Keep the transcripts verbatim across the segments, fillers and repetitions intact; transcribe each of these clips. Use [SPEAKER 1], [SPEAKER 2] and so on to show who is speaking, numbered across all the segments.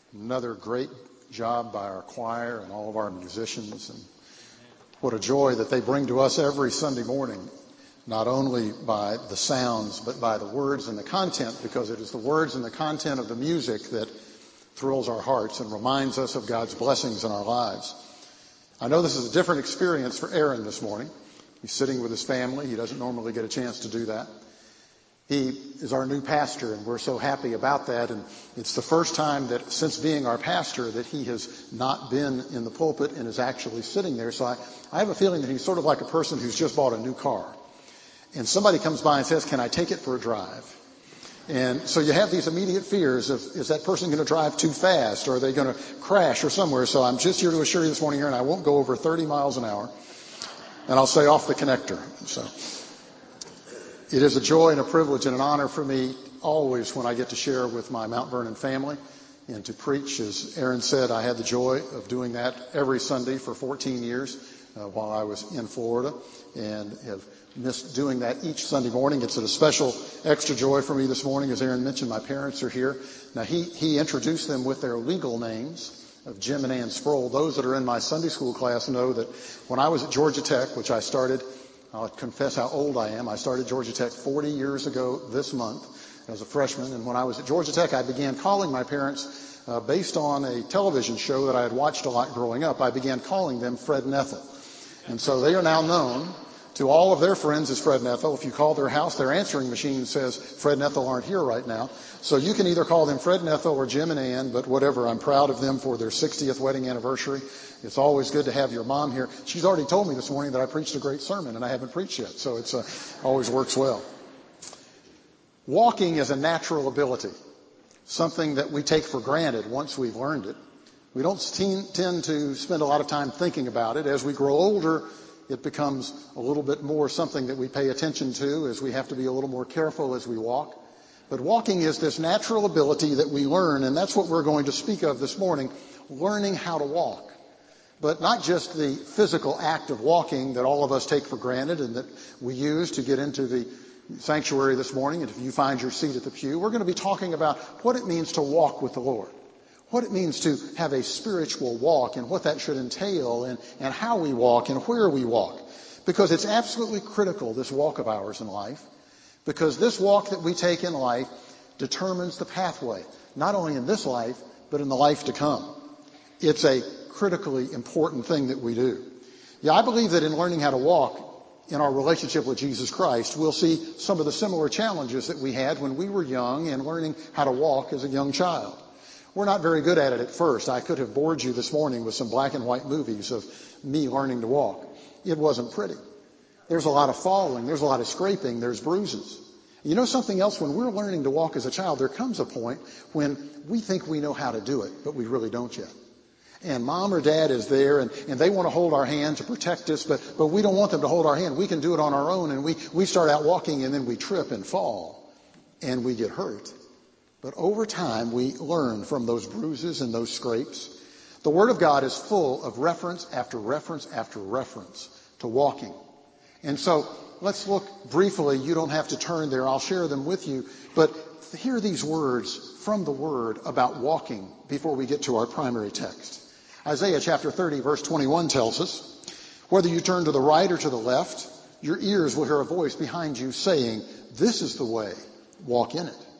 [SPEAKER 1] Another great job by our choir and all of our musicians. And what a joy that they bring to us every Sunday morning, not only by the sounds, but by the words and the content, because it is the words and the content of the music that thrills our hearts and reminds us of God's blessings in our lives. I know this is a different experience for Aaron this morning. He's sitting with his family. He doesn't normally get a chance to do that. He is our new pastor, and we're so happy about that. And it's the first time that since being our pastor that he has not been in the pulpit and is actually sitting there. So I, I have a feeling that he's sort of like a person who's just bought a new car. And somebody comes by and says, "Can I take it for a drive?" And so you have these immediate fears of, is that person going to drive too fast? Or are they going to crash or somewhere? So I'm just here to assure you this morning, Aaron, I won't go over thirty miles an hour. And I'll stay off the connector. So it is a joy and a privilege and an honor for me always when I get to share with my Mount Vernon family and to preach. As Aaron said, I had the joy of doing that every Sunday for fourteen years uh, while I was in Florida, and have missed doing that each Sunday morning. It's a special extra joy for me this morning. As Aaron mentioned, my parents are here. Now, he, he introduced them with their legal names of Jim and Ann Sproul. Those that are in my Sunday school class know that when I was at Georgia Tech, which I started, I'll confess how old I am. I started Georgia Tech forty years ago this month as a freshman. And when I was at Georgia Tech, I began calling my parents uh, based on a television show that I had watched a lot growing up. I began calling them Fred and Ethel. And so they are now known to all of their friends as Fred and Ethel. If you call their house, their answering machine says Fred and Ethel aren't here right now. So you can either call them Fred and Ethel or Jim and Ann, but whatever. I'm proud of them for their sixtieth wedding anniversary. It's always good to have your mom here. She's already told me this morning that I preached a great sermon, and I haven't preached yet, so it's uh, always works well. Walking is a natural ability, something that we take for granted once we've learned it. We don't tend to spend a lot of time thinking about it. As we grow older, it becomes a little bit more something that we pay attention to, as we have to be a little more careful as we walk. But walking is this natural ability that we learn, and that's what we're going to speak of this morning, learning how to walk. But not just the physical act of walking that all of us take for granted and that we use to get into the sanctuary this morning. And if you find your seat at the pew, we're going to be talking about what it means to walk with the Lord, what it means to have a spiritual walk and what that should entail, and, and how we walk and where we walk. Because it's absolutely critical, this walk of ours in life, because this walk that we take in life determines the pathway, not only in this life, but in the life to come. It's a critically important thing that we do. Yeah, I believe that in learning how to walk in our relationship with Jesus Christ, we'll see some of the similar challenges that we had when we were young and learning how to walk as a young child. We're not very good at it at first. I could have bored you this morning with some black and white movies of me learning to walk. It wasn't pretty. There's a lot of falling. There's a lot of scraping. There's bruises. You know something else? When we're learning to walk as a child, there comes a point when we think we know how to do it, but we really don't yet. And mom or dad is there, and, and they want to hold our hand to protect us, but, but we don't want them to hold our hand. We can do it on our own, and we, we start out walking, and then we trip and fall, and we get hurt. But over time, we learn from those bruises and those scrapes. The Word of God is full of reference after reference after reference to walking. And so let's look briefly. You don't have to turn there. I'll share them with you. But hear these words from the Word about walking before we get to our primary text. Isaiah chapter thirty, verse twenty-one tells us, "Whether you turn to the right or to the left, your ears will hear a voice behind you saying, 'This is the way, walk in it.'"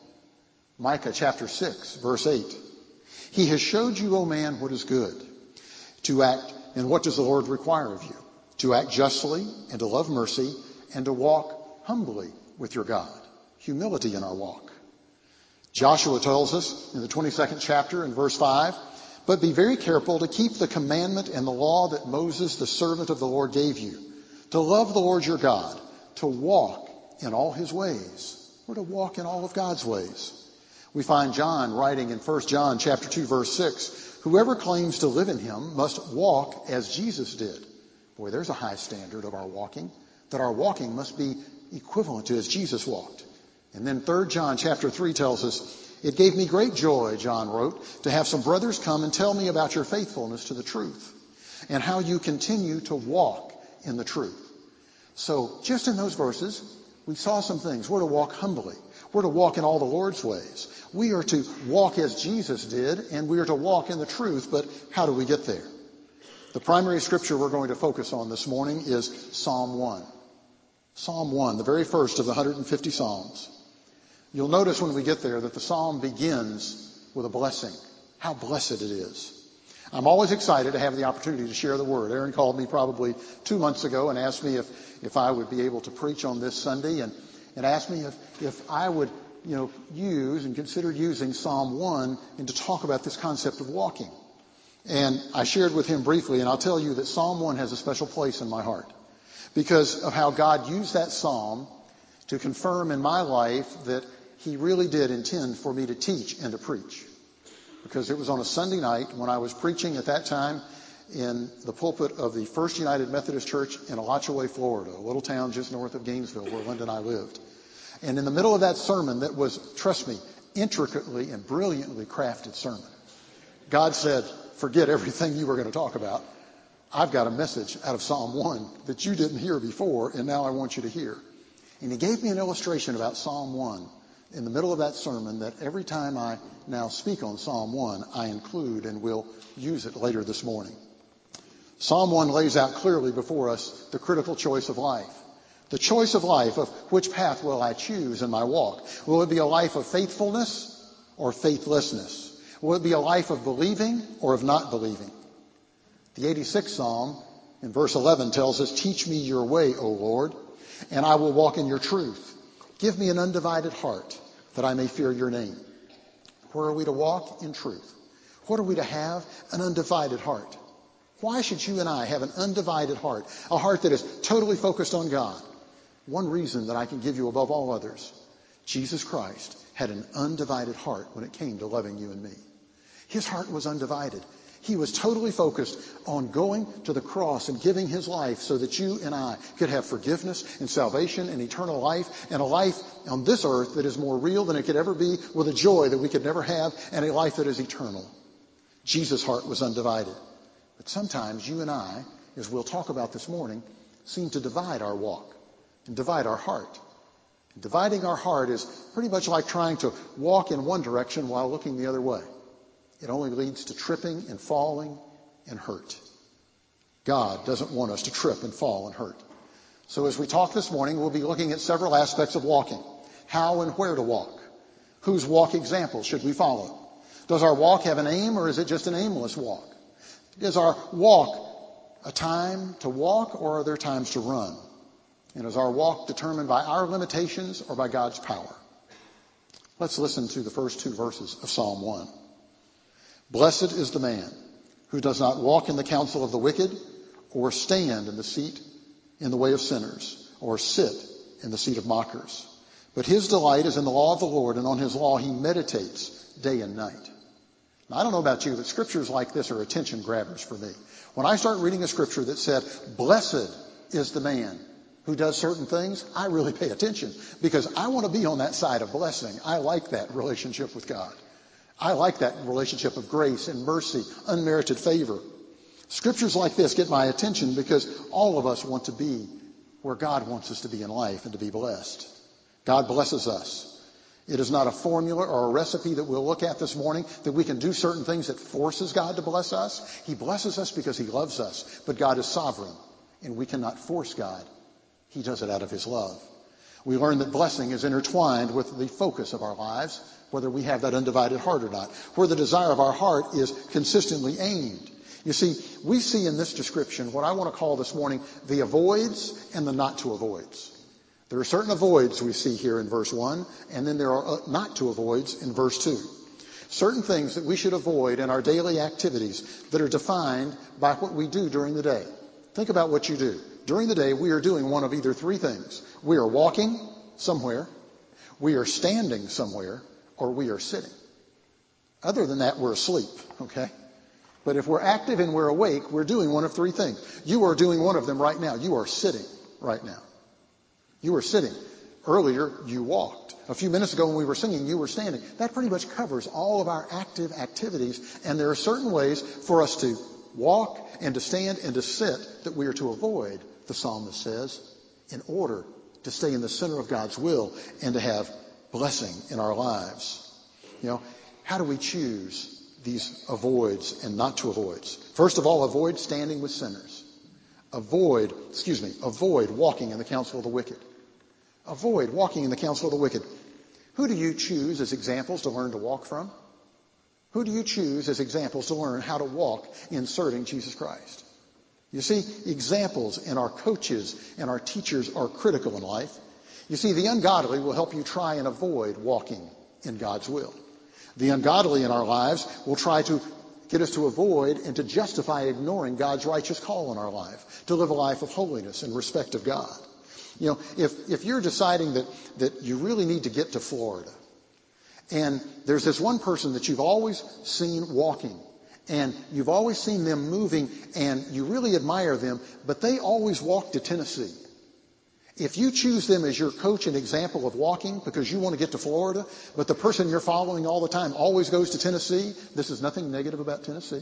[SPEAKER 1] Micah chapter six, verse eight, "He has showed you, O man, what is good to act, and what does the Lord require of you? To act justly, and to love mercy, and to walk humbly with your God." Humility in our walk. Joshua tells us in the twenty-second chapter in verse five, "But be very careful to keep the commandment and the law that Moses, the servant of the Lord, gave you, to love the Lord your God, to walk in all his ways." We're to walk in all of God's ways. We find John writing in First John chapter two, verse six, "Whoever claims to live in him must walk as Jesus did." Boy, there's a high standard of our walking, that our walking must be equivalent to as Jesus walked. And then Third John chapter three tells us, "It gave me great joy," John wrote, "to have some brothers come and tell me about your faithfulness to the truth and how you continue to walk in the truth." So just in those verses, we saw some things. We're to walk humbly. We're to walk in all the Lord's ways. We are to walk as Jesus did, and we are to walk in the truth, but how do we get there? The primary scripture we're going to focus on this morning is Psalm one. Psalm one, the very first of the one hundred fifty Psalms. You'll notice when we get there that the psalm begins with a blessing. How blessed it is. I'm always excited to have the opportunity to share the word. Aaron called me probably two months ago and asked me if, if I would be able to preach on this Sunday, and, and asked me if, if I would, you know, use and consider using Psalm one and to talk about this concept of walking. And I shared with him briefly, and I'll tell you that Psalm one has a special place in my heart because of how God used that psalm to confirm in my life that he really did intend for me to teach and to preach. Because it was on a Sunday night when I was preaching at that time in the pulpit of the First United Methodist Church in Alachua, Florida, a little town just north of Gainesville where Linda and I lived. And in the middle of that sermon that was, trust me, intricately and brilliantly crafted sermon, God said, forget everything you were going to talk about. I've got a message out of Psalm one that you didn't hear before, and now I want you to hear. And he gave me an illustration about Psalm one in the middle of that sermon that every time I now speak on Psalm one, I include and will use it later this morning. Psalm one lays out clearly before us the critical choice of life. The choice of life of which path will I choose in my walk? Will it be a life of faithfulness or faithlessness? Will it be a life of believing or of not believing? The eighty-sixth Psalm in verse eleven tells us, teach me your way, O Lord, and I will walk in your truth. Give me an undivided heart that I may fear your name. Where are we to walk? In truth. What are we to have? An undivided heart. Why should you and I have an undivided heart? A heart that is totally focused on God. One reason that I can give you above all others. Jesus Christ had an undivided heart when it came to loving you and me. His heart was undivided. He was totally focused on going to the cross and giving his life so that you and I could have forgiveness and salvation and eternal life and a life on this earth that is more real than it could ever be, with a joy that we could never have, and a life that is eternal. Jesus' heart was undivided. But sometimes you and I, as we'll talk about this morning, seem to divide our walk and divide our heart. And dividing our heart is pretty much like trying to walk in one direction while looking the other way. It only leads to tripping and falling and hurt. God doesn't want us to trip and fall and hurt. So as we talk this morning, we'll be looking at several aspects of walking. How and where to walk. Whose walk example should we follow? Does our walk have an aim, or is it just an aimless walk? Is our walk a time to walk, or are there times to run? And is our walk determined by our limitations or by God's power? Let's listen to the first two verses of Psalm one. Blessed is the man who does not walk in the counsel of the wicked, or stand in the seat in the way of sinners, or sit in the seat of mockers. But his delight is in the law of the Lord, and on his law he meditates day and night. Now, I don't know about you, but scriptures like this are attention grabbers for me. When I start reading a scripture that said, blessed is the man who does certain things, I really pay attention, because I want to be on that side of blessing. I like that relationship with God. I like that relationship of grace and mercy, unmerited favor. Scriptures like this get my attention because all of us want to be where God wants us to be in life and to be blessed. God blesses us. It is not a formula or a recipe that we'll look at this morning that we can do certain things that forces God to bless us. He blesses us because he loves us, but God is sovereign, and we cannot force God. He does it out of his love. We learn that blessing is intertwined with the focus of our lives, whether we have that undivided heart or not, where the desire of our heart is consistently aimed. You see, we see in this description what I want to call this morning the avoids and the not to avoids. There are certain avoids we see here in verse one, and then there are not to avoids in verse two. Certain things that we should avoid in our daily activities that are defined by what we do during the day. Think about what you do. During the day, we are doing one of either three things. We are walking somewhere, we are standing somewhere, or we are sitting. Other than that, we're asleep, okay? But if we're active and we're awake, we're doing one of three things. You are doing one of them right now. You are sitting right now. You are sitting. Earlier, you walked. A few minutes ago when we were singing, you were standing. That pretty much covers all of our active activities, and there are certain ways for us to walk and to stand and to sit that we are to avoid, the psalmist says, in order to stay in the center of God's will and to have blessing in our lives. You know, how do we choose these avoids and not to avoids? First of all, avoid standing with sinners. Avoid, excuse me, avoid walking in the counsel of the wicked. Avoid walking in the counsel of the wicked. Who do you choose as examples to learn to walk from? Who do you choose as examples to learn how to walk in serving Jesus Christ? You see, examples and our coaches and our teachers are critical in life. You see, the ungodly will help you try and avoid walking in God's will. The ungodly in our lives will try to get us to avoid and to justify ignoring God's righteous call in our life, to live a life of holiness and respect of God. You know, if, if you're deciding that, that you really need to get to Florida, and there's this one person that you've always seen walking, and you've always seen them moving, and you really admire them, but they always walk to Tennessee. If you choose them as your coach and example of walking because you want to get to Florida, but the person you're following all the time always goes to Tennessee, this is nothing negative about Tennessee.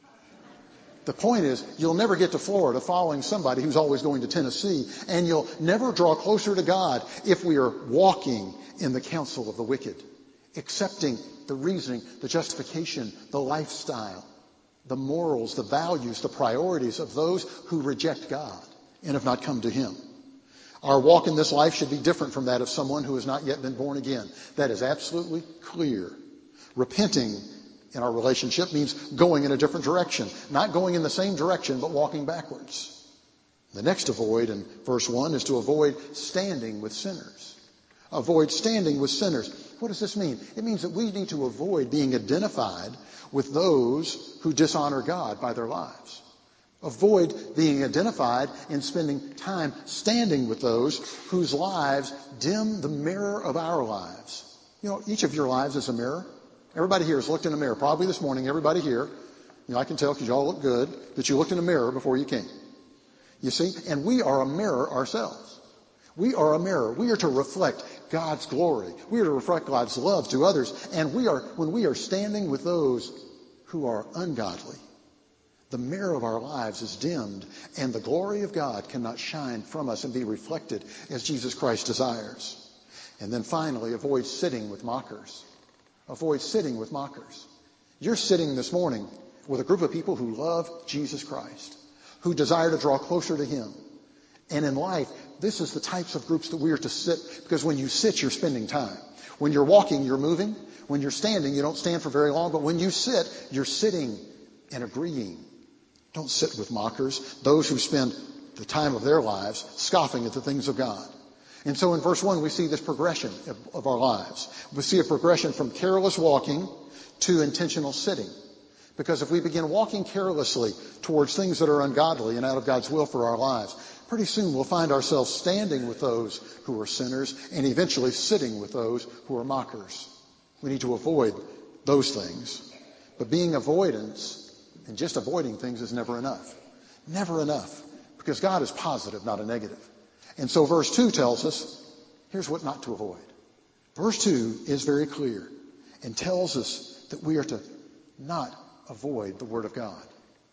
[SPEAKER 1] The point is, you'll never get to Florida following somebody who's always going to Tennessee, and you'll never draw closer to God if we are walking in the counsel of the wicked, accepting the reasoning, the justification, the lifestyle, the morals, the values, the priorities of those who reject God and have not come to Him. Our walk in this life should be different from that of someone who has not yet been born again. That is absolutely clear. Repenting in our relationship means going in a different direction, not going in the same direction, but walking backwards. The next avoid in verse one is to avoid standing with sinners. Avoid standing with sinners. What does this mean? It means that we need to avoid being identified with those who dishonor God by their lives. Avoid being identified and spending time standing with those whose lives dim the mirror of our lives. You know, each of your lives is a mirror. Everybody here has looked in a mirror. Probably this morning, everybody here, you know, I can tell because you all look good, that you looked in a mirror before you came. You see? And we are a mirror ourselves. We are a mirror. We are to reflect God's glory. We are to reflect God's love to others. And we are, when we are standing with those who are ungodly, the mirror of our lives is dimmed, and the glory of God cannot shine from us and be reflected as Jesus Christ desires. And then finally, avoid sitting with mockers. Avoid sitting with mockers. You're sitting this morning with a group of people who love Jesus Christ, who desire to draw closer to Him. And in life, this is the types of groups that we are to sit, because when you sit, you're spending time. When you're walking, you're moving. When you're standing, you don't stand for very long. But when you sit, you're sitting and agreeing. Don't sit with mockers, those who spend the time of their lives scoffing at the things of God. And so in verse one, we see this progression of, of our lives. We see a progression from careless walking to intentional sitting. Because if we begin walking carelessly towards things that are ungodly and out of God's will for our lives, pretty soon we'll find ourselves standing with those who are sinners and eventually sitting with those who are mockers. We need to avoid those things. But being avoidance and just avoiding things is never enough. Never enough. Because God is positive, not a negative. And so verse two tells us, here's what not to avoid. Verse two is very clear and tells us that we are to not avoid the Word of God.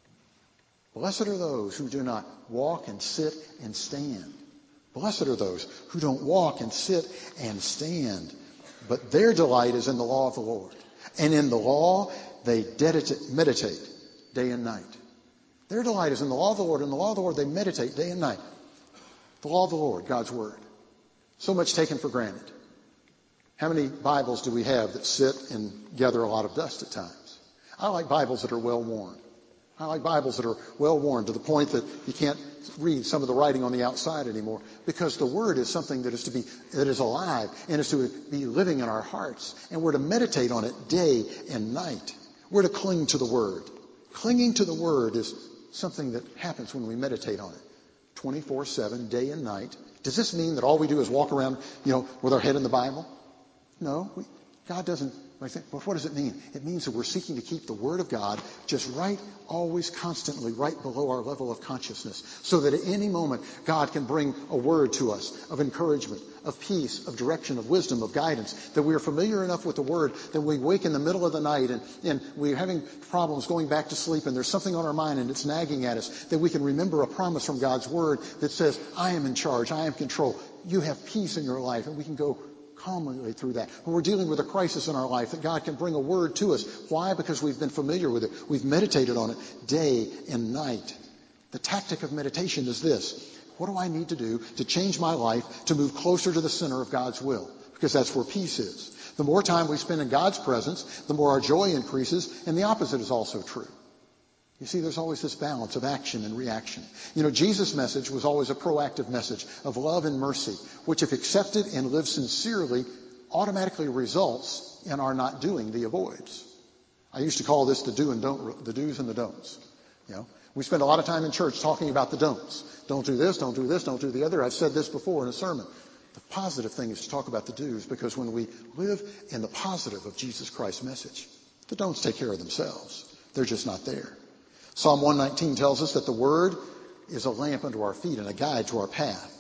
[SPEAKER 1] Blessed are those who do not walk and sit and stand. Blessed are those who don't walk and sit and stand. But their delight is in the law of the Lord. And in the law they meditate day and night. Their delight is in the law of the Lord. In the law of the Lord they meditate day and night. The law of the Lord, God's Word. So much taken for granted. How many Bibles do we have that sit and gather a lot of dust at times? I like Bibles that are well worn. I like Bibles that are well worn to the point that you can't read some of the writing on the outside anymore, because the Word is something that is to be, that is alive and is to be living in our hearts. And we're to meditate on it day and night. We're to cling to the Word. Clinging to the Word is something that happens when we meditate on it. twenty-four seven, day and night. Does this mean that all we do is walk around, you know, with our head in the Bible? No. We, God doesn't. I think, well, what does it mean? It means that we're seeking to keep the Word of God just right, always, constantly, right below our level of consciousness, so that at any moment God can bring a word to us of encouragement, of peace, of direction, of wisdom, of guidance, that we are familiar enough with the Word that we wake in the middle of the night and, and we're having problems going back to sleep and there's something on our mind and it's nagging at us, that we can remember a promise from God's Word that says, I am in charge, I am in control, you have peace in your life, and we can go calmly through that. When we're dealing with a crisis in our life, that God can bring a word to us. Why? Because we've been familiar with it. We've meditated on it day and night. The tactic of meditation is this. What do I need to do to change my life to move closer to the center of God's will? Because that's where peace is. The more time we spend in God's presence, the more our joy increases, and the opposite is also true. You see, there's always this balance of action and reaction. You know, Jesus' message was always a proactive message of love and mercy, which if accepted and lived sincerely, automatically results in our not doing the avoids. I used to call this the do and don't, the do's and the don'ts. You know, we spend a lot of time in church talking about the don'ts. Don't do this, don't do this, don't do the other. I've said this before in a sermon. The positive thing is to talk about the do's, because when we live in the positive of Jesus Christ's message, the don'ts take care of themselves. They're just not there. Psalm one nineteen tells us that the word is a lamp unto our feet and a guide to our path.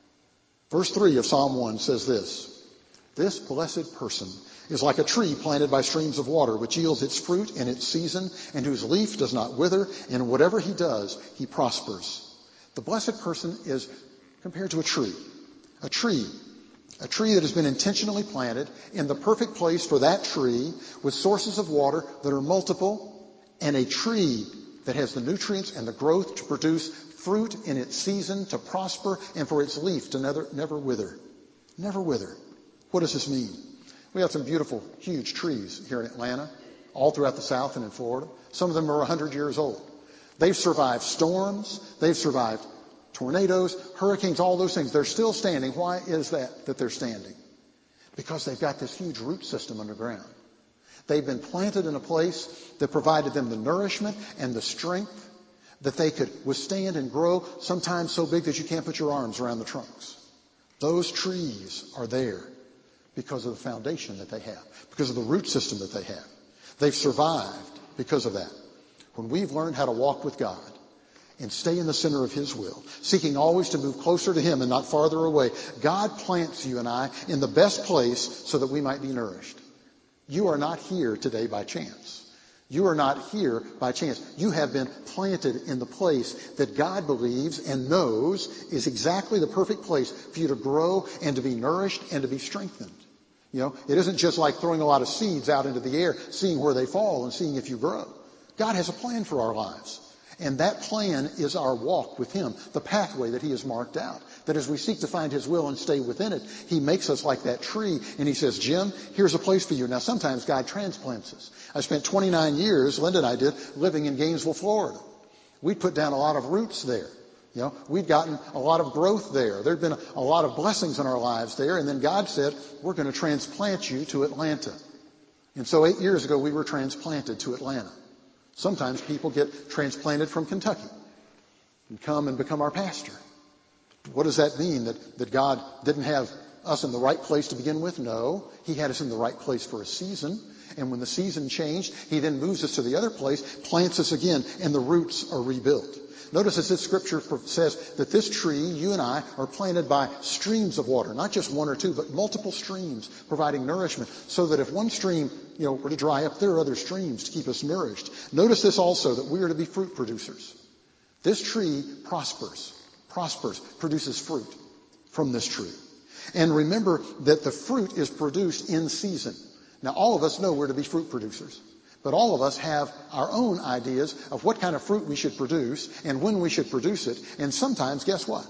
[SPEAKER 1] Verse three of Psalm one says this, this blessed person is like a tree planted by streams of water, which yields its fruit in its season, and whose leaf does not wither, and whatever he does, he prospers. The blessed person is compared to a tree. A tree. A tree that has been intentionally planted in the perfect place for that tree, with sources of water that are multiple, and a tree that has the nutrients and the growth to produce fruit in its season, to prosper, and for its leaf to never, never wither. Never wither. What does this mean? We have some beautiful, huge trees here in Atlanta, all throughout the South and in Florida. Some of them are one hundred years old. They've survived storms. They've survived tornadoes, hurricanes, all those things. They're still standing. Why is that, that they're standing? Because they've got this huge root system underground. They've been planted in a place that provided them the nourishment and the strength that they could withstand and grow, sometimes so big that you can't put your arms around the trunks. Those trees are there because of the foundation that they have, because of the root system that they have. They've survived because of that. When we've learned how to walk with God and stay in the center of His will, seeking always to move closer to Him and not farther away, God plants you and I in the best place so that we might be nourished. You are not here today by chance. You are not here by chance. You have been planted in the place that God believes and knows is exactly the perfect place for you to grow and to be nourished and to be strengthened. You know, it isn't just like throwing a lot of seeds out into the air, seeing where they fall and seeing if you grow. God has a plan for our lives. And that plan is our walk with Him, the pathway that He has marked out. That as we seek to find His will and stay within it, He makes us like that tree and He says, Jim, here's a place for you. Now sometimes God transplants us. I spent twenty-nine years, Linda and I did, living in Gainesville, Florida. We put down a lot of roots there. You know, we'd gotten a lot of growth there. There'd been a, a lot of blessings in our lives there. And then God said, we're going to transplant you to Atlanta. And so eight years ago, we were transplanted to Atlanta. Sometimes people get transplanted from Kentucky and come and become our pastor. What does that mean? That, that God didn't have us in the right place to begin with? No. He had us in the right place for a season. And when the season changed, He then moves us to the other place, plants us again, and the roots are rebuilt. Notice as this scripture says that this tree, you and I, are planted by streams of water, not just one or two, but multiple streams providing nourishment, so that if one stream, you know, were to dry up, there are other streams to keep us nourished. Notice this also, that we are to be fruit producers. This tree prospers, prospers, produces fruit from this tree. And remember that the fruit is produced in season. Now, all of us know we're to be fruit producers. But all of us have our own ideas of what kind of fruit we should produce and when we should produce it. And sometimes, guess what?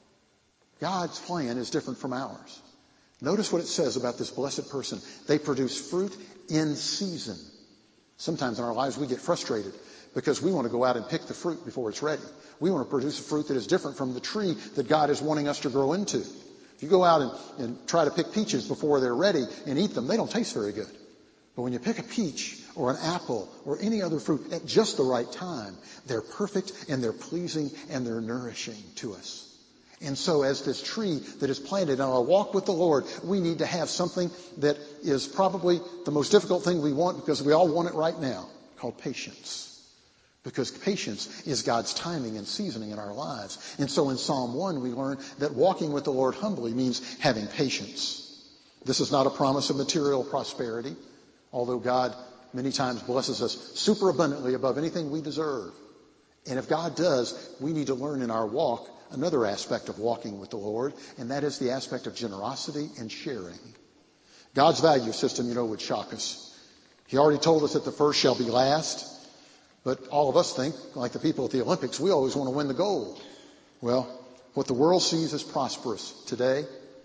[SPEAKER 1] God's plan is different from ours. Notice what it says about this blessed person. They produce fruit in season. Sometimes in our lives we get frustrated because we want to go out and pick the fruit before it's ready. We want to produce a fruit that is different from the tree that God is wanting us to grow into. If you go out and, and try to pick peaches before they're ready and eat them, they don't taste very good. But when you pick a peach or an apple or any other fruit at just the right time, they're perfect and they're pleasing and they're nourishing to us. And so as this tree that is planted on our walk with the Lord, we need to have something that is probably the most difficult thing we want, because we all want it right now, called patience. Because patience is God's timing and seasoning in our lives. And so in Psalm one, we learn that walking with the Lord humbly means having patience. This is not a promise of material prosperity, although God many times blesses us super abundantly above anything we deserve. And if God does, we need to learn in our walk another aspect of walking with the Lord, and that is the aspect of generosity and sharing. God's value system, you know, would shock us. He already told us that the first shall be last. But all of us think, like the people at the Olympics, we always want to win the gold. Well, what the world sees as prosperous today,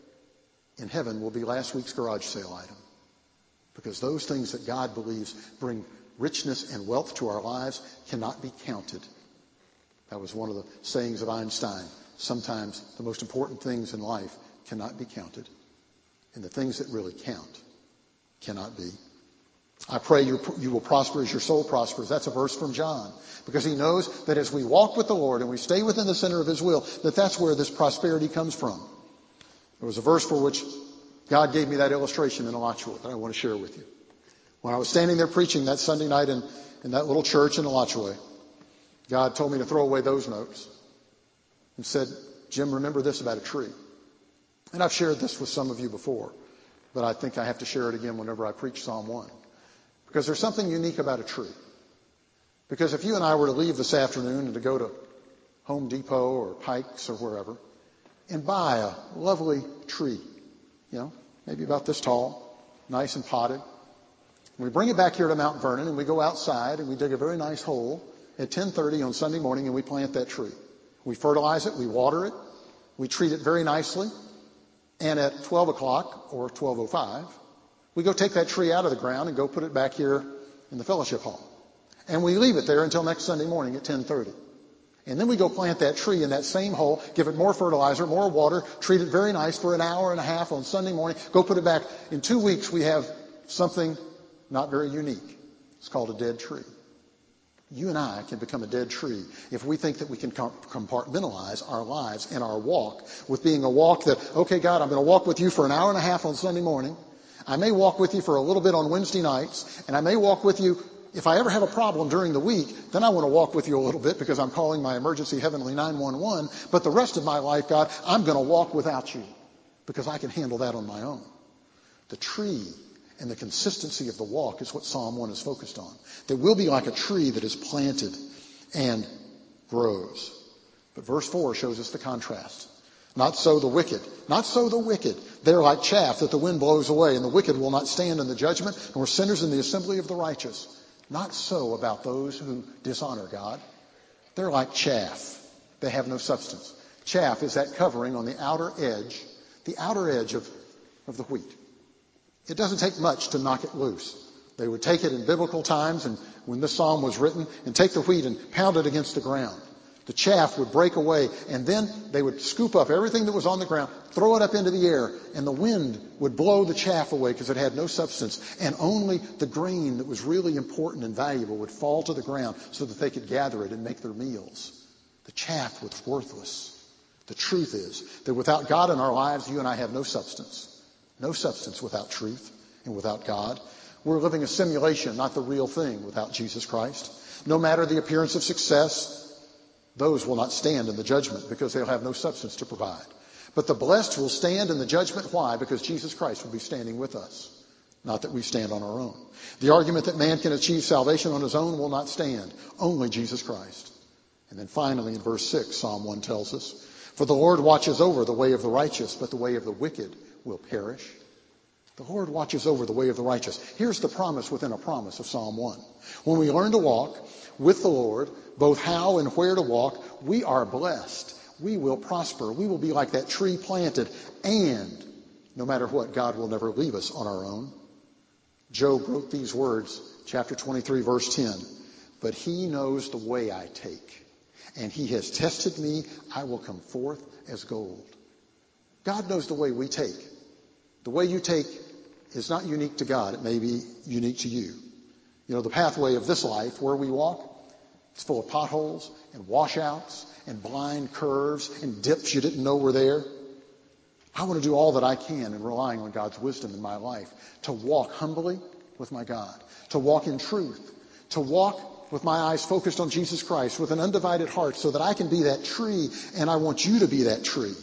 [SPEAKER 1] in heaven will be last week's garage sale item. Because those things that God believes bring richness and wealth to our lives cannot be counted. That was one of the sayings of Einstein. Sometimes the most important things in life cannot be counted. And the things that really count cannot be. I pray you, you will prosper as your soul prospers. That's a verse from John. Because he knows that as we walk with the Lord and we stay within the center of his will, that that's where this prosperity comes from. There was a verse for which God gave me that illustration in Alachua that I want to share with you. When I was standing there preaching that Sunday night in, in that little church in Alachua, God told me to throw away those notes and said, Jim, remember this about a tree. And I've shared this with some of you before, but I think I have to share it again whenever I preach Psalm one. Because there's something unique about a tree. Because if you and I were to leave this afternoon and to go to Home Depot or Pikes or wherever and buy a lovely tree, you know, maybe about this tall, nice and potted, and we bring it back here to Mount Vernon and we go outside and we dig a very nice hole at ten thirty on Sunday morning and we plant that tree. We fertilize it, we water it, we treat it very nicely, and at twelve o'clock or twelve oh five, we go take that tree out of the ground and go put it back here in the fellowship hall. And we leave it there until next Sunday morning at ten thirty. And then we go plant that tree in that same hole, give it more fertilizer, more water, treat it very nice for an hour and a half on Sunday morning, go put it back. In two weeks we have something not very unique. It's called a dead tree. You and I can become a dead tree if we think that we can compartmentalize our lives and our walk with being a walk that, okay, God, I'm going to walk with you for an hour and a half on Sunday morning. I may walk with you for a little bit on Wednesday nights, and I may walk with you if I ever have a problem during the week. Then I want to walk with you a little bit because I'm calling my emergency heavenly nine one one. But the rest of my life, God, I'm going to walk without you because I can handle that on my own. The tree and the consistency of the walk is what Psalm one is focused on. That we'll be like a tree that is planted and grows. But verse four shows us the contrast. Not so the wicked. Not so the wicked. They're like chaff that the wind blows away, and the wicked will not stand in the judgment, nor sinners in the assembly of the righteous. Not so about those who dishonor God. They're like chaff. They have no substance. Chaff is that covering on the outer edge, the outer edge of, of the wheat. It doesn't take much to knock it loose. They would take it in biblical times, and when this psalm was written, and take the wheat and pound it against the ground. The chaff would break away, and then they would scoop up everything that was on the ground, throw it up into the air, and the wind would blow the chaff away because it had no substance. And only the grain that was really important and valuable would fall to the ground so that they could gather it and make their meals. The chaff was worthless. The truth is that without God in our lives, you and I have no substance. No substance without truth and without God. We're living a simulation, not the real thing, without Jesus Christ. No matter the appearance of success, those will not stand in the judgment because they'll have no substance to provide. But the blessed will stand in the judgment. Why? Because Jesus Christ will be standing with us. Not that we stand on our own. The argument that man can achieve salvation on his own will not stand. Only Jesus Christ. And then finally in verse six, Psalm one tells us, for the Lord watches over the way of the righteous, but the way of the wicked will perish. The Lord watches over the way of the righteous. Here's the promise within a promise of Psalm one. When we learn to walk with the Lord, both how and where to walk, we are blessed. We will prosper. We will be like that tree planted. And no matter what, God will never leave us on our own. Job wrote these words, chapter twenty-three, verse ten. But he knows the way I take, and he has tested me. I will come forth as gold. God knows the way we take. The way you take is not unique to God. It may be unique to you. You know, the pathway of this life where we walk, it's full of potholes and washouts and blind curves and dips you didn't know were there. I want to do all that I can in relying on God's wisdom in my life to walk humbly with my God, to walk in truth, to walk with my eyes focused on Jesus Christ with an undivided heart so that I can be that tree, and I want you to be that tree.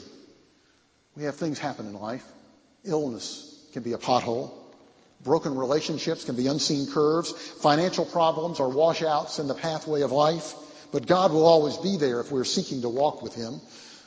[SPEAKER 1] We have things happen in life. Illness can be a pothole. Broken relationships can be unseen curves. Financial problems are washouts in the pathway of life. But God will always be there if we're seeking to walk with Him.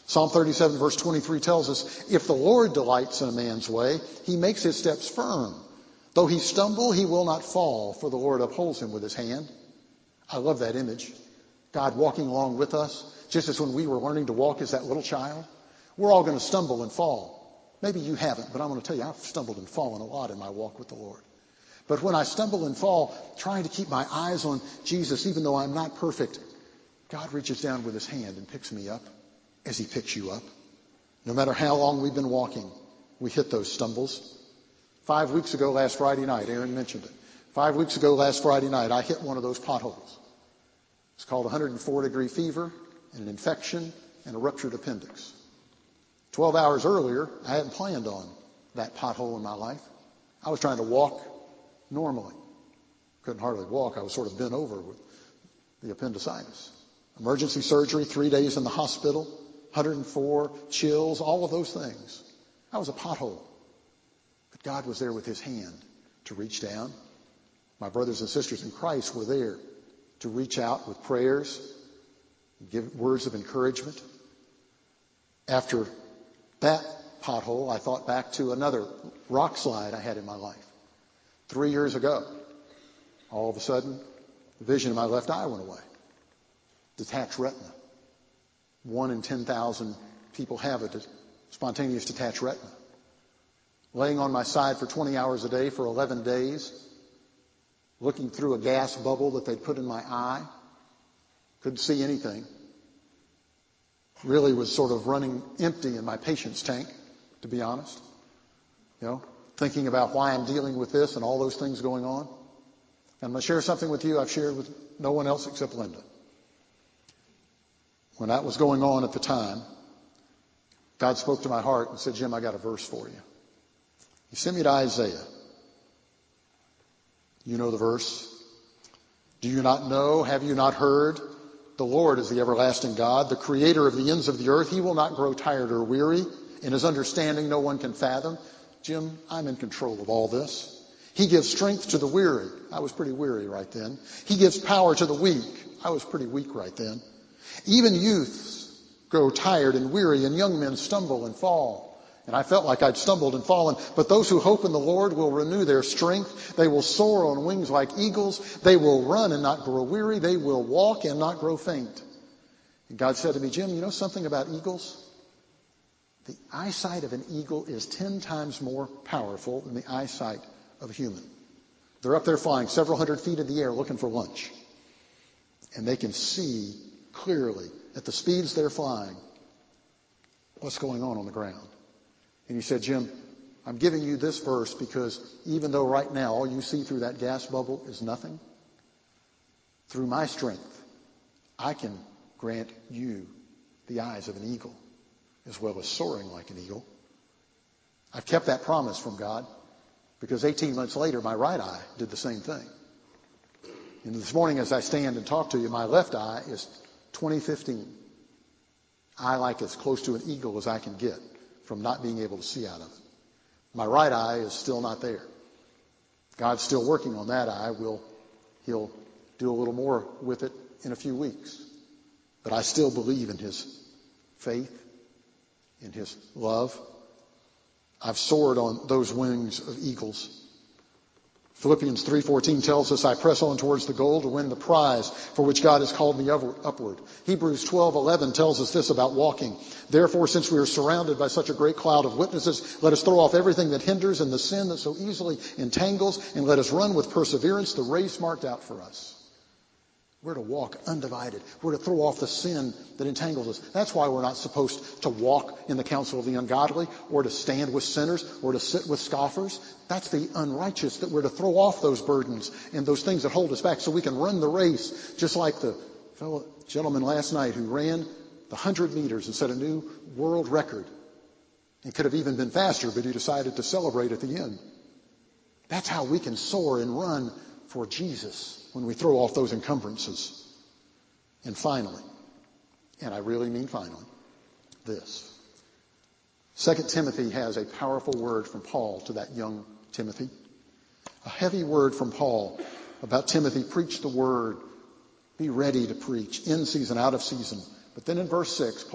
[SPEAKER 1] Psalm thirty-seven verse twenty-three tells us, if the Lord delights in a man's way, he makes his steps firm. Though he stumble, he will not fall, for the Lord upholds him with his hand. I love that image. God walking along with us, just as when we were learning to walk as that little child. We're all going to stumble and fall. Maybe you haven't, but I'm going to tell you, I've stumbled and fallen a lot in my walk with the Lord. But when I stumble and fall, trying to keep my eyes on Jesus, even though I'm not perfect, God reaches down with his hand and picks me up as he picks you up. No matter how long we've been walking, we hit those stumbles. Five weeks ago, last Friday night, Aaron mentioned it. Five weeks ago, last Friday night, I hit one of those potholes. It's called one hundred four degree fever and an infection and a ruptured appendix. Twelve hours earlier, I hadn't planned on that pothole in my life. I was trying to walk normally. Couldn't hardly walk. I was sort of bent over with the appendicitis. Emergency surgery, three days in the hospital, one hundred four, chills, all of those things. That was a pothole. But God was there with his hand to reach down. My brothers and sisters in Christ were there to reach out with prayers, give words of encouragement. After that pothole, I thought back to another rock slide I had in my life. Three years ago, all of a sudden, the vision in my left eye went away. Detached retina. One in ten thousand people have a spontaneous detached retina. Laying on my side for twenty hours a day for eleven days, looking through a gas bubble that they'd put in my eye. Couldn't see anything. Really was sort of running empty in my patience tank, to be honest. You know, thinking about why I'm dealing with this and all those things going on. And I'm going to share something with you I've shared with no one else except Linda. When that was going on at the time, God spoke to my heart and said, Jim, I got a verse for you. He sent me to Isaiah. You know the verse. Do you not know? Have you not heard? The Lord is the everlasting God, the creator of the ends of the earth. He will not grow tired or weary. In his understanding, no one can fathom. Jim, I'm in control of all this. He gives strength to the weary. I was pretty weary right then. He gives power to the weak. I was pretty weak right then. Even youths grow tired and weary, and young men stumble and fall. And I felt like I'd stumbled and fallen. But those who hope in the Lord will renew their strength. They will soar on wings like eagles. They will run and not grow weary. They will walk and not grow faint. And God said to me, Jim, you know something about eagles? The eyesight of an eagle is ten times more powerful than the eyesight of a human. They're up there flying several hundred feet in the air looking for lunch. And they can see clearly at the speeds they're flying what's going on on the ground. And he said, Jim, I'm giving you this verse because even though right now all you see through that gas bubble is nothing, through my strength, I can grant you the eyes of an eagle as well as soaring like an eagle. I've kept that promise from God because eighteen months later, my right eye did the same thing. And this morning as I stand and talk to you, my left eye is twenty fifteen. I like as close to an eagle as I can get from not being able to see out of it. My right eye is still not there. God's still working on that eye. We'll, he'll do a little more with it in a few weeks. But I still believe in his faith, in his love. I've soared on those wings of eagles. Philippians three fourteen tells us, I press on towards the goal to win the prize for which God has called me upward. Hebrews twelve eleven tells us this about walking. Therefore, since we are surrounded by such a great cloud of witnesses, let us throw off everything that hinders and the sin that so easily entangles, and let us run with perseverance the race marked out for us. We're to walk undivided. We're to throw off the sin that entangles us. That's why we're not supposed to walk in the counsel of the ungodly, or to stand with sinners, or to sit with scoffers. That's the unrighteous, that we're to throw off those burdens and those things that hold us back so we can run the race, just like the fellow gentleman last night who ran the one hundred meters and set a new world record. It could have even been faster, but he decided to celebrate at the end. That's how we can soar and run for Jesus when we throw off those encumbrances. And finally, and I really mean finally, this. Second Timothy has a powerful word from Paul to that young Timothy. A heavy word from Paul about Timothy. Preach the word. Be ready to preach in season, out of season. But then in verse six, Paul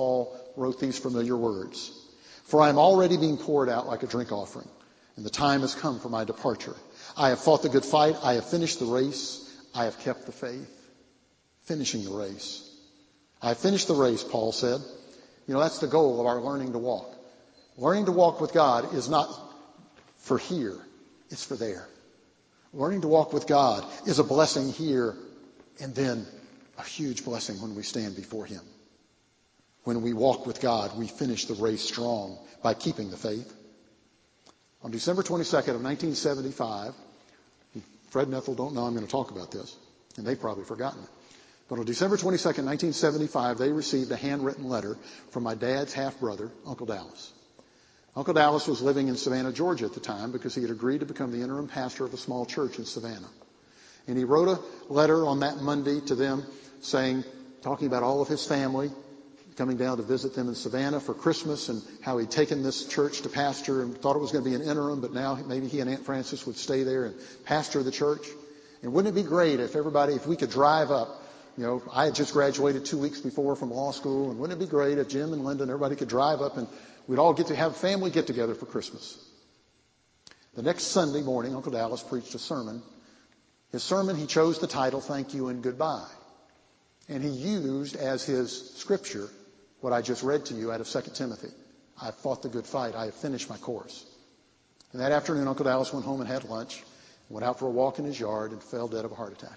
[SPEAKER 1] wrote these familiar words. For I am already being poured out like a drink offering, and the time has come for my departure. I have fought the good fight. I have finished the race. I have kept the faith. Finishing the race. I have finished the race, Paul said. You know, that's the goal of our learning to walk. Learning to walk with God is not for here. It's for there. Learning to walk with God is a blessing here and then a huge blessing when we stand before Him. When we walk with God, we finish the race strong by keeping the faith. On December twenty-second of nineteen seventy-five, Fred and Ethel don't know I'm going to talk about this, and they've probably forgotten it. But on December twenty-second, nineteen seventy-five, they received a handwritten letter from my dad's half-brother, Uncle Dallas. Uncle Dallas was living in Savannah, Georgia at the time because he had agreed to become the interim pastor of a small church in Savannah. And he wrote a letter on that Monday to them saying, talking about all of his family, coming down to visit them in Savannah for Christmas and how he'd taken this church to pastor and thought it was going to be an interim, but now maybe he and Aunt Frances would stay there and pastor the church. And wouldn't it be great if everybody, if we could drive up, you know, I had just graduated two weeks before from law school, and wouldn't it be great if Jim and Linda and everybody could drive up and we'd all get to have a family get together for Christmas. The next Sunday morning, Uncle Dallas preached a sermon. His sermon, he chose the title, Thank You and Goodbye. And he used as his scripture what I just read to you out of Second Timothy. I have fought the good fight. I have finished my course. And that afternoon, Uncle Dallas went home and had lunch, went out for a walk in his yard, and fell dead of a heart attack.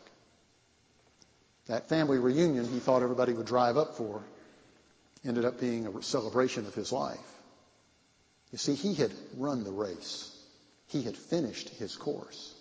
[SPEAKER 1] That family reunion he thought everybody would drive up for ended up being a celebration of his life. You see, he had run the race. He had finished his course.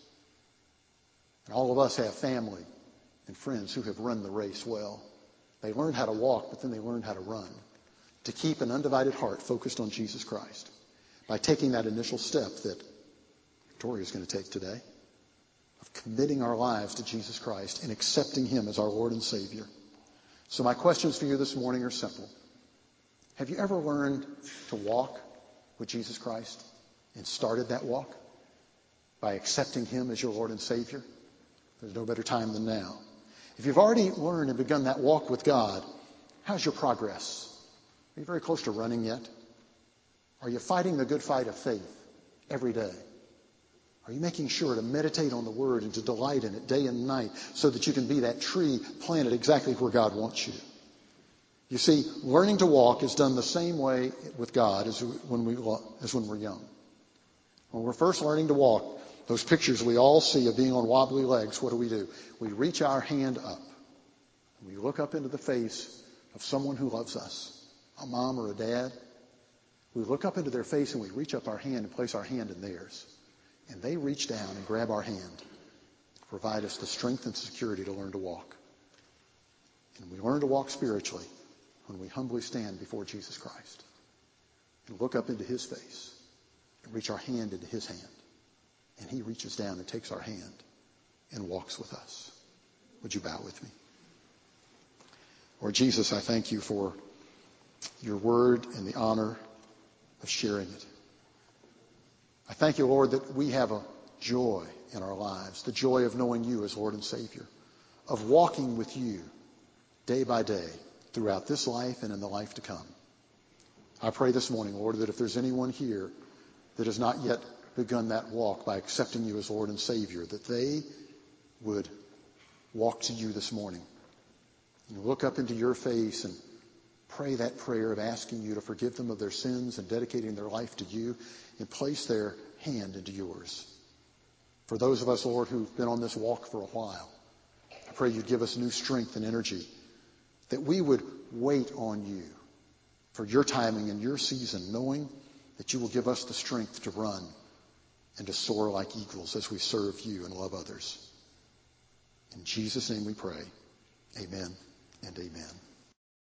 [SPEAKER 1] And all of us have family and friends who have run the race well. They learned how to walk, but then they learned how to run. To keep an undivided heart focused on Jesus Christ. By taking that initial step that Victoria is going to take today. Of committing our lives to Jesus Christ and accepting Him as our Lord and Savior. So my questions for you this morning are simple. Have you ever learned to walk with Jesus Christ and started that walk by accepting Him as your Lord and Savior? There's no better time than now. If you've already learned and begun that walk with God, how's your progress? Are you very close to running yet? Are you fighting the good fight of faith every day? Are you making sure to meditate on the Word and to delight in it day and night so that you can be that tree planted exactly where God wants you? You see, learning to walk is done the same way with God as when, we, as when we're young. When we're first learning to walk, those pictures we all see of being on wobbly legs, what do we do? We reach our hand up. We look up into the face of someone who loves us, a mom or a dad. We look up into their face and we reach up our hand and place our hand in theirs. And they reach down and grab our hand, provide us the strength and security to learn to walk. And we learn to walk spiritually when we humbly stand before Jesus Christ and look up into His face and reach our hand into His hand. And He reaches down and takes our hand and walks with us. Would you bow with me? Lord Jesus, I thank You for Your word and the honor of sharing it. I thank You, Lord, that we have a joy in our lives, the joy of knowing You as Lord and Savior, of walking with You day by day throughout this life and in the life to come. I pray this morning, Lord, that if there's anyone here that has not yet begun that walk by accepting You as Lord and Savior, that they would walk to You this morning and look up into Your face and pray that prayer of asking You to forgive them of their sins and dedicating their life to You and place their hand into Yours. For those of us, Lord, who've been on this walk for a while, I pray You'd give us new strength and energy, that we would wait on You for Your timing and Your season, knowing that You will give us the strength to run and to soar like eagles as we serve You and love others. In Jesus' name we pray. Amen and amen.